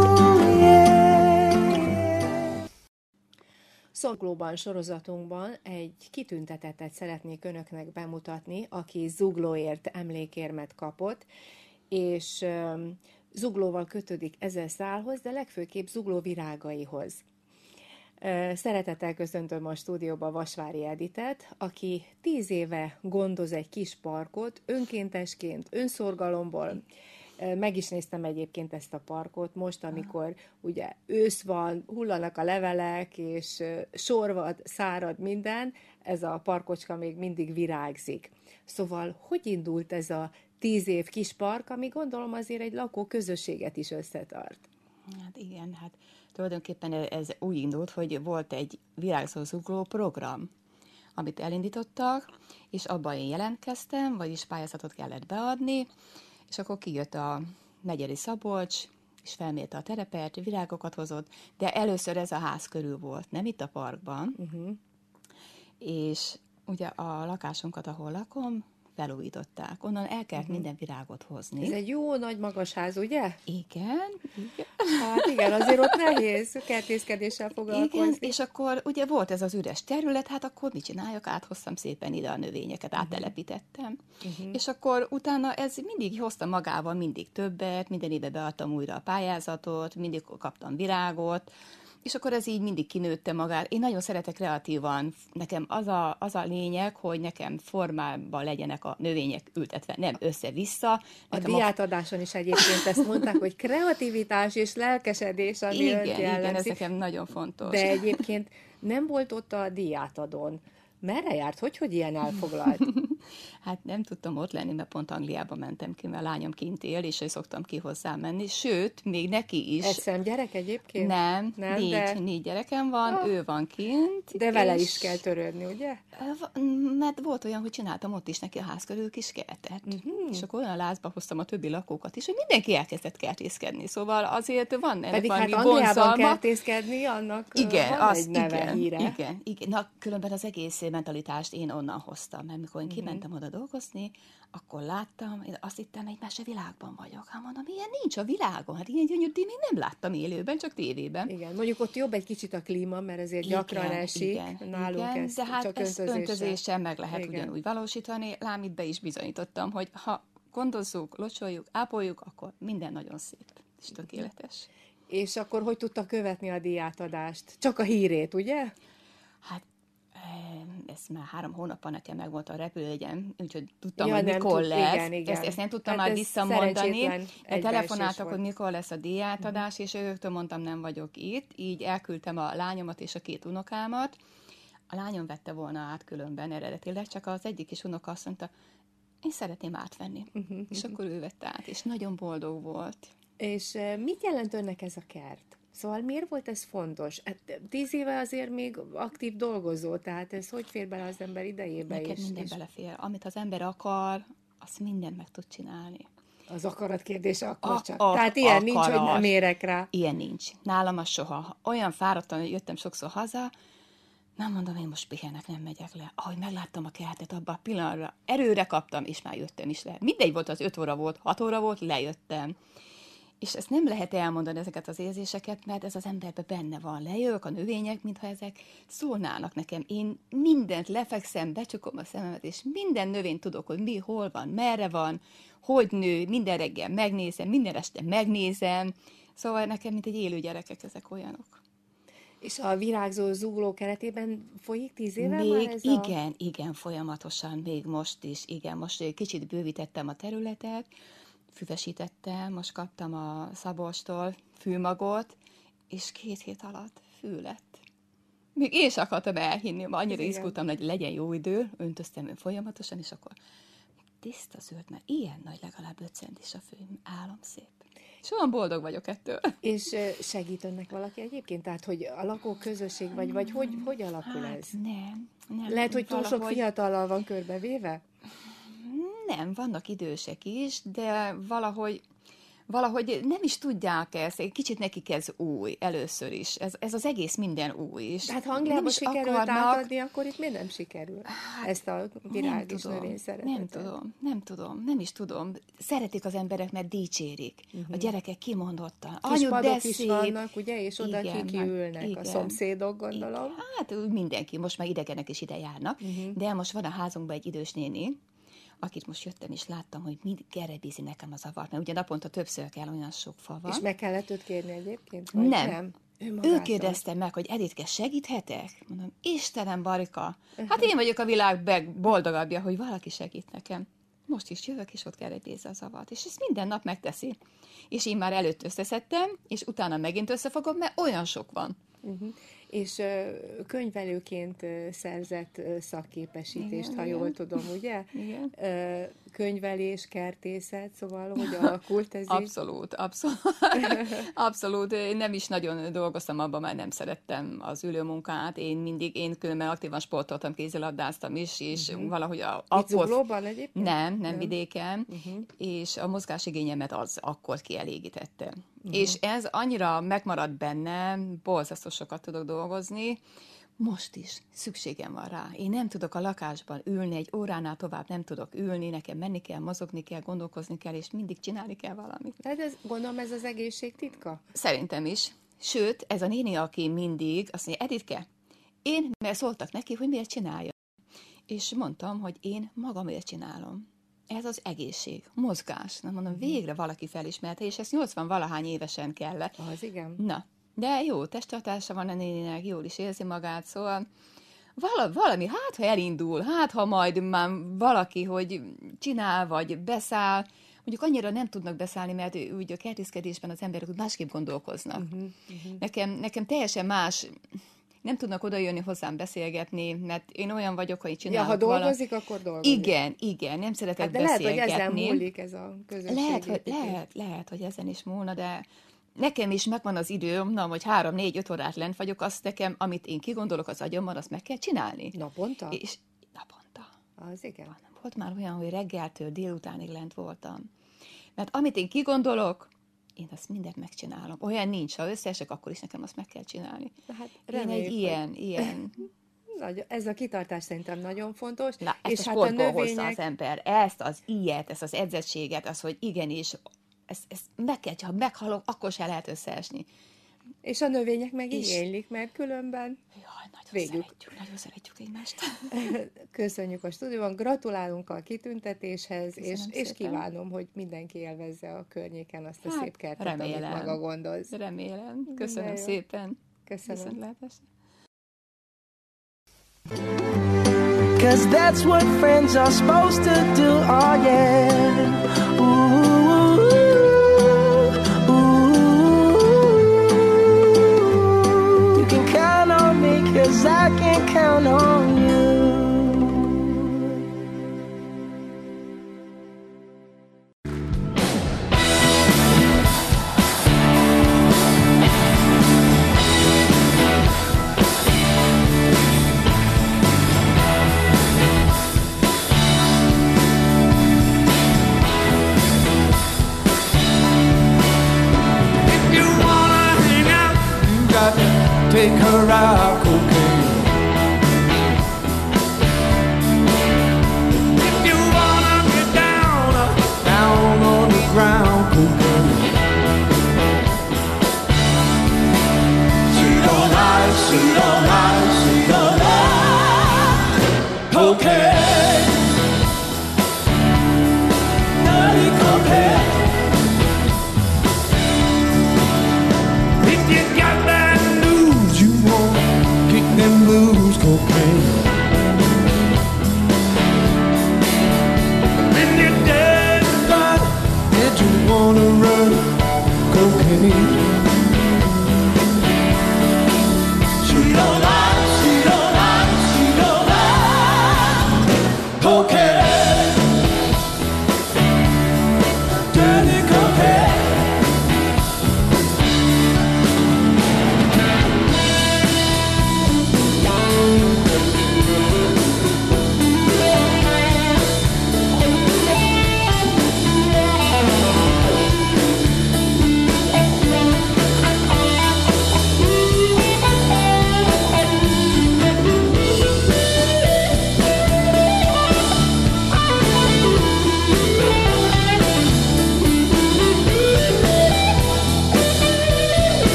Zuglóban sorozatunkban egy kitüntetettet szeretnék önöknek bemutatni, aki Zuglóért emlékérmet kapott, és Zuglóval kötődik ezen szálhoz, de legfőképp Zugló virágaihoz. Szeretettel köszöntöm a stúdióba Vasvári Editet, aki 10 éve gondoz egy kis parkot, önkéntesként, önszorgalomból. Meg is néztem egyébként ezt a parkot most, amikor ugye ősz van, hullanak a levelek, és sorvad, szárad minden, ez a parkocska még mindig virágzik. Szóval, hogy indult ez a 10 év kis park, ami gondolom azért egy lakó közösséget is összetart? Hát igen, hát tulajdonképpen ez úgy indult, hogy volt egy Virágzó Zugló program, amit elindítottak, és abban én jelentkeztem, vagyis pályázatot kellett beadni, és akkor kijött a Megyeri Szabolcs, és felmérte a terepet, virágokat hozott, de először ez a ház körül volt, nem itt a parkban. És ugye a lakásunkat, ahol lakom, felújították. Onnan el kellett minden virágot hozni. Ez egy jó nagy magas ház, ugye? Igen. Hát igen, azért ott nehéz kertészkedéssel foglalkozni. Igen, és akkor ugye volt ez az üres terület, hát akkor mit csináljak? Áthoztam szépen ide a növényeket, áttelepítettem. És akkor utána ez mindig hozta magával mindig többet, minden éve beadtam újra a pályázatot, mindig kaptam virágot, és akkor ez így mindig kinőtte magát. Én nagyon szeretek kreatívan. Nekem az a lényeg, hogy nekem formában legyenek a növények ültetve, nem össze-vissza. A diátadáson is egyébként ezt mondták, hogy kreativitás és lelkesedés, ami önt jellemzi. Igen, ez nekem nagyon fontos. De egyébként nem volt ott a diátadón. Merre járt? Hogy ilyen elfoglalt? Hát nem tudtam ott lenni, mert pont Angliába mentem ki, mert a lányom kint él, és én szoktam ki hozzá menni. Sőt, még neki is. Egyszerűen gyerek egyébként? Nem, négy gyerekem van, ő van kint. De vele is kell törődni, ugye? Mert volt olyan, hogy csináltam ott is neki a ház körül kis kertet. És akkor olyan lázba hoztam a többi lakókat is, hogy mindenki elkezdett kertészkedni. Szóval azért van ennek pedig valami hát Angliában kertészkedni, annak van egy neve, híre. Igen. Na, különben az egész mentalitást én onnan hoztam, mert mikor én kimentem oda dolgozni, akkor láttam, én azt hittem, egy mesevilágban vagyok. Hát mondom, ilyen nincs a világon, hát ilyen gyönyörű, én még nem láttam élőben, csak tévében. Igen, mondjuk ott jobb egy kicsit a klíma, mert ezért gyakran esik, nálunk ez de hát csak ezt öntözéssel meg lehet ugyanúgy valósítani. Lám itt be is bizonyítottam, hogy ha gondozzuk, locsoljuk, ápoljuk, akkor minden nagyon szép és tökéletes. És akkor hogy tudta követni a diátadást? Csak a hírét, ugye? Hát ez már 3 hónappal nekem meg volt a repülőjegyem, úgyhogy tudtam, hogy mikor lesz. Igen. Ezt nem tudtam már visszamondani. Telefonáltak, hogy mikor lesz a díjátadás, és őktől mondtam, nem vagyok itt. Így elküldtem a lányomat és a 2 unokámat. A lányom vette volna át különben eredetileg, csak az egyik is unoka azt mondta, én szeretném átvenni. És akkor ő vette át, és nagyon boldog volt. És mit jelent önnek ez a kert? Szóval miért volt ez fontos? Hát 10 éve azért még aktív dolgozó, tehát ez hogy fér bele az ember idejébe? Neked minden belefér. Amit az ember akar, azt mindent meg tud csinálni. Az akarat kérdése akkor csak. Tehát ilyen nincs, hogy nem érek rá. Ilyen nincs. Nálam az soha. Olyan fáradtan, hogy jöttem sokszor haza, nem mondom, én most pihenek, nem megyek le. Ahogy megláttam a kertet, abban a pillanatra erőre kaptam, és már jöttem is le. Mindegy volt, az 5 óra volt, 6 óra volt, lejöttem. És ezt nem lehet elmondani, ezeket az érzéseket, mert ez az emberben benne van. Lejövök a növények, mintha ezek szólnának nekem. Én mindent lefekszem, becsukom a szememet, és minden növényt tudok, hogy mi, hol van, merre van, hogy nő, minden reggel megnézem, minden este megnézem. Szóval nekem, mint egy élő gyerekek, ezek olyanok. És a virágzó zugló keretében folyik 10 éve még már ez igen, folyamatosan, még most is. Igen, most kicsit bővítettem a területet, füvesítettem, most kaptam a Szabolcstól fűmagot, és 2 hét alatt fű lett. Még én sem akartam elhinni, mert annyira izgultam, hogy legyen jó idő, öntöztem folyamatosan, és akkor tiszta zöld, mert ilyen nagy, legalább 5 centis a fű, álom szép. És olyan boldog vagyok ettől. És segít önnek valaki egyébként? Tehát, hogy a lakóközösség, vagy hogy alakul ez? Nem. Lehet, hogy túl sok fiatallal van körbevéve? Nem, vannak idősek is, de valahogy nem is tudják ezt, egy kicsit nekik ez új, először is. Ez az egész minden új is. Hát ha Angliában sikerült átadni, akkor itt miért nem sikerül ezt a virág és növény szeretetet? Nem is tudom. Szeretik az emberek, mert dicsérik. A gyerekek kimondottan. Kispadok is vannak, ugye, és oda kiülnek a szomszédok, gondolom. Hát mindenki, most már idegenek is ide járnak, de most van a házunkban egy idős néni, akit most jöttem, és láttam, hogy mind gerebízi nekem az zavart, mert ugye naponta többször kell, olyan sok fa van. És meg kellett őt kérni egyébként? Nem. Ő kérdezte meg, hogy Editke, segíthetek? Mondom, Istenem, Barika, hát én vagyok a világ boldogabbja, hogy valaki segít nekem. Most is jövök, és ott gerebízi a zavart. És ezt minden nap megteszi. És én már előtt összeszedtem, és utána megint összefogom, mert olyan sok van. És könyvelőként szerzett szakképesítést, ha jól tudom, ugye? Igen. Könyvelés, kertészet, szóval hogy alakult ez Abszolút. Én nem is nagyon dolgoztam abban, mert nem szerettem az ülőmunkát. Én különben aktívan sportoltam, kézilabdáztam is, és valahogy akkor... Zuglóban egyébként? Nem vidéken, és a mozgásigényemet az akkor kielégítette. És ez annyira megmaradt bennem, borzasztó sokat tudok dolgozni, most is szükségem van rá. Én nem tudok a lakásban ülni, egy óránál tovább nem tudok ülni, nekem menni kell, mozogni kell, gondolkozni kell, és mindig csinálni kell valamit. De gondolom ez az egészség titka? Szerintem is. Sőt, ez a néni, aki mindig azt mondja, Editke, mert szóltak neki, hogy miért csinálja. És mondtam, hogy én magamért csinálom. Ez az egészség, mozgás. Na mondom, végre valaki felismerte, és ez 80-valahány évesen kellett. Az igen. Na, de jó testtartása van a néninek, jól is érzi magát, szóval valami, hát ha elindul, hát ha majd már valaki, hogy csinál, vagy beszáll, mondjuk annyira nem tudnak beszállni, mert úgy a kertészkedésben az emberek másképp gondolkoznak. Nekem teljesen más, nem tudnak odajönni hozzám beszélgetni, mert én olyan vagyok, hogy csinálok ha dolgozik, akkor dolgozik. Igen, nem szeretek de beszélgetni. lehet, hogy ezen múlik ez a közösség. Lehet, hogy ezen is múlna, de nekem is megvan az időm, hogy 3-4-5 órát lent vagyok, azt nekem, amit én kigondolok az agyamban, azt meg kell csinálni. Naponta? És naponta. Az igen. Volt már olyan, hogy reggeltől délutánig lent voltam. Mert amit én kigondolok, én azt mindent megcsinálom. Olyan nincs, ha összeesek, akkor is nekem azt meg kell csinálni. Hát én egy ilyen... Ez a kitartás szerintem nagyon fontos. Na, ezt és a sportból hozza az ember. Ezt az ilyet, ezt az edzettséget, az, hogy igenis, ezt meg kell, ha meghalok, akkor se lehet összeesni. És a növények meg igénylik, mert különben nagyon szeretjük egymást. Köszönjük a stúdióban, gratulálunk a kitüntetéshez, és kívánom, hogy mindenki élvezze a környéken azt a szép kertet, amit maga gondoz. Remélem. Köszönöm szépen. Köszönöm. 'Cause that's what friends are supposed to do, oh yeah. Ooh, ooh. You can count on me 'cause I can count on you. Take her out cocaine. If you wanna get down on the ground cocaine. She don't like cocaine. Dirty cocaine. If you got that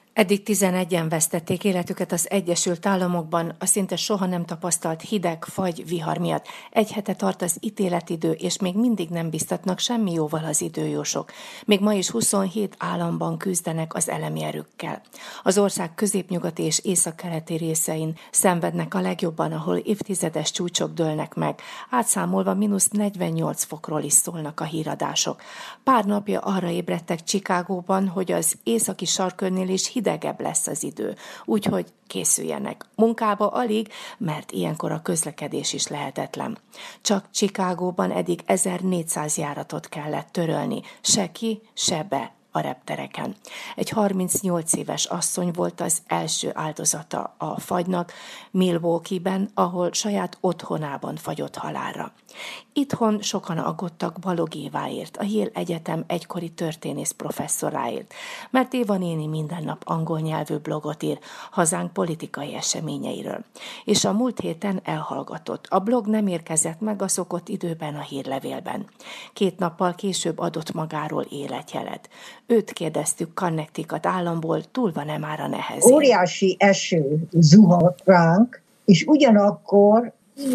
Eddig 11-en vesztették életüket az Egyesült Államokban a szinte soha nem tapasztalt hideg, fagy, vihar miatt. Egy hete tart az ítéletidő, és még mindig nem biztatnak semmi jóval az időjósok. Még ma is 27 államban küzdenek az elemi erőkkel. Az ország középnyugati és északkeleti részein szenvednek a legjobban, ahol évtizedes csúcsok dőlnek meg. Átszámolva -48 fokról is szólnak a híradások. Pár napja arra ébredtek Chicagóban, hogy az északi sarkkörnél is hidegebb lesz az idő, úgyhogy készüljenek. Munkába alig, mert ilyenkor a közlekedés is lehetetlen. Csak Chicagóban eddig 1400 járatot kellett törölni, se ki, se be a reptereken. Egy 38 éves asszony volt az első áldozata a fagynak Milwaukee-ben, ahol saját otthonában fagyott halálra. Itthon sokan aggódtak Balogh Éváért, a Yale Egyetem egykori történész professzoráért, mert Éva néni minden nap angol nyelvű blogot ír hazánk politikai eseményeiről. És a múlt héten elhallgatott. A blog nem érkezett meg a szokott időben a hírlevélben. 2 nappal később adott magáról életjelet. Őt kérdeztük Connecticut államból, túl van-e már a nehezén. Óriási eső zuhant ránk, és ugyanakkor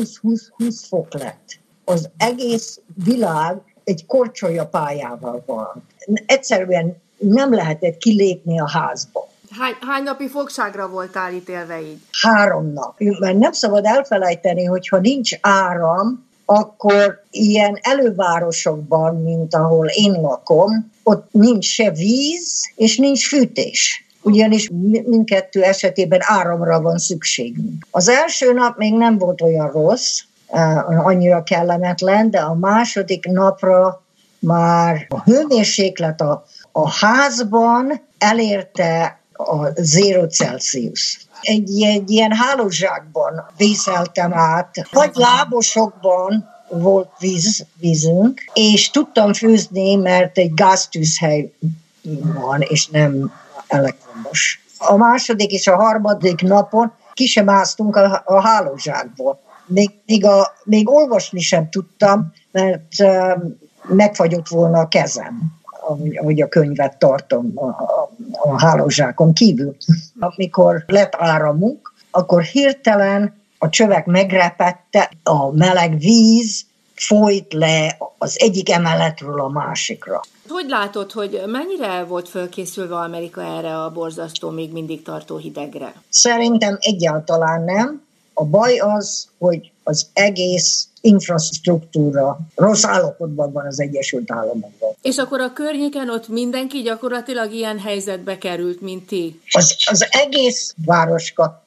-20 fok lett. Az egész világ egy korcsolyapályával van. Egyszerűen nem lehetett kilépni a házba. Hány napi fogságra voltál ítélve így? 3 nap. Mert nem szabad elfelejteni, hogy ha nincs áram, akkor ilyen elővárosokban, mint ahol én lakom, ott nincs se víz, és nincs fűtés. Ugyanis mindkettő esetében áramra van szükségünk. Az első nap még nem volt olyan rossz, annyira kellemetlen, de a második napra már a hőmérséklet a házban elérte a 0 Celsius. Egy ilyen hálózsákban vészeltem át, vagy lábosokban volt vízünk, és tudtam főzni, mert egy gáztűzhely van, és nem elektromos. A második és a harmadik napon ki sem másztunk a hálózsákból. Még olvasni sem tudtam, mert megfagyott volna a kezem, ahogy a könyvet tartom a hálózsákon kívül. Amikor lett áramunk, akkor hirtelen a csövek megrepette, a meleg víz folyt le az egyik emeletről a másikra. Hogy látod, hogy mennyire volt fölkészülve Amerika erre a borzasztó, még mindig tartó hidegre? Szerintem egyáltalán nem. A baj az, hogy az egész infrastruktúra rossz állapotban van az Egyesült Államokban. És akkor a környéken ott mindenki gyakorlatilag ilyen helyzetbe került, mint ti? Az egész városka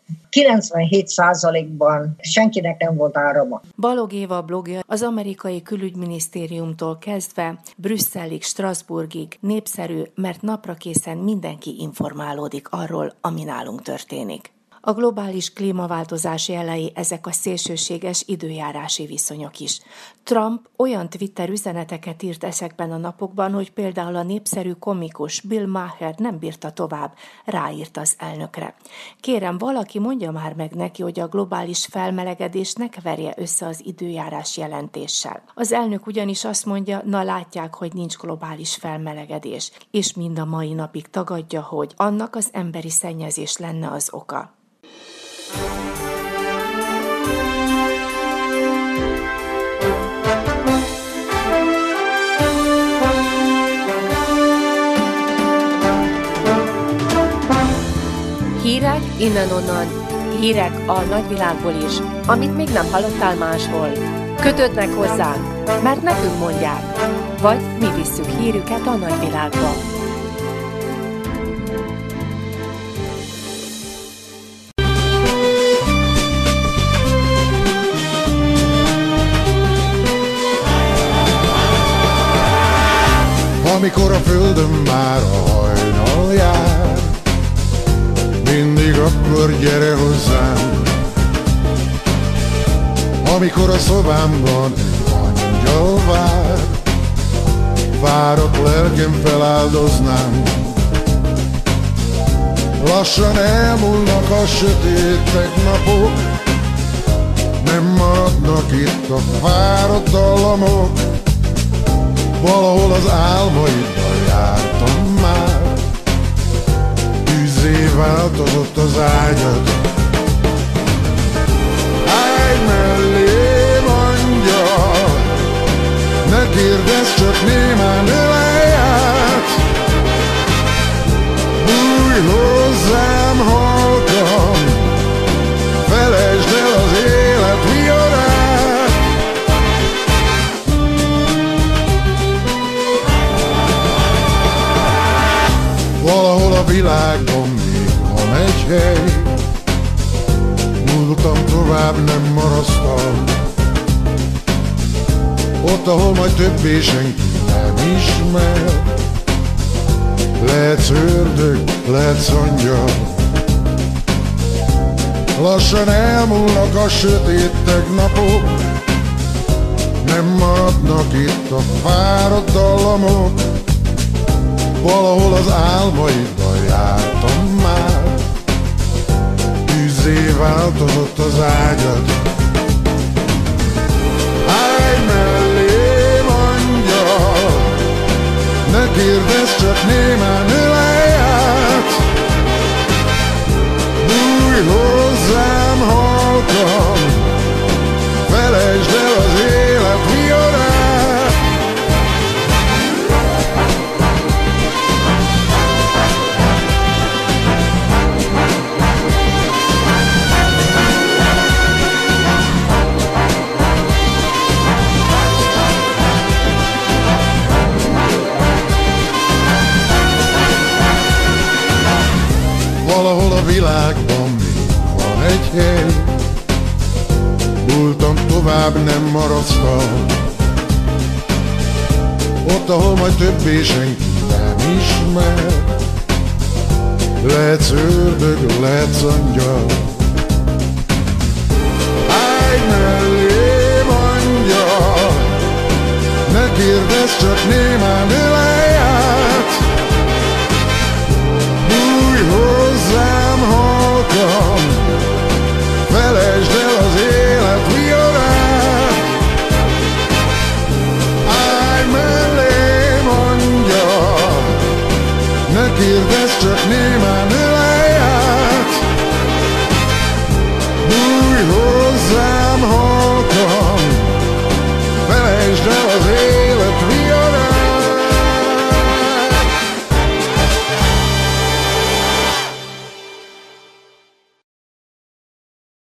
97%-ban senkinek nem volt árama. Balogh Éva blogja az amerikai külügyminisztériumtól kezdve Brüsszelig, Strasbourgig népszerű, mert napra készen mindenki informálódik arról, ami nálunk történik. A globális klímaváltozás jelei ezek a szélsőséges időjárási viszonyok is. Trump olyan Twitter üzeneteket írt ezekben a napokban, hogy például a népszerű komikus Bill Maher nem bírta tovább, ráírt az elnökre. Kérem, valaki mondja már meg neki, hogy a globális felmelegedés ne keverje össze az időjárás jelentéssel. Az elnök ugyanis azt mondja, na látják, hogy nincs globális felmelegedés, és mind a mai napig tagadja, hogy annak az emberi szennyezés lenne az oka. Hírek innen-onnan, hírek a nagyvilágból is, amit még nem hallottál máshol. Kötődnek hozzánk, mert nekünk mondják, vagy mi visszük hírüket a nagyvilágba. Amikor a földön már a hajnal jár, mindig akkor gyere hozzám. Amikor a szobámban egy angyal vár, fáradt lelkem feláldoznám. Lassan elmúlnak a sötétek napok, nem maradnak itt a fáradt dallamok. Valahol az álmaidban jártam már, tűzzé változott az ágyad. Állj mellém, angyal, ne kérdezz, csak némán ölelj át. Bújj hozzám halkan, felejtsd el az élet viharát. Valahol a világban még van egy hely, múltam tovább, nem marasztal. Ott, ahol majd többé senki nem ismer. Lehetsz ördög, lehetsz angyal. Lassan elmúlnak a sötét tegnapok, nem maradnak itt a fáradt dallamok. Valahol az álmaidban jártam már, tűzzé változott az ágyad. Állj mellém, angyal, ne kérdezz, csak némán ölelj át. Bújj hozzám halkan, felejtsd el az élet viharát. Valahol a világban még van egy hely, múltam tovább, nem marasztal. Ott, ahol majd többé senki nem ismer. Lehetsz ördög, lehetsz angyal. Állj mellém, angyal, ne kérdezz, csak némán ölelj.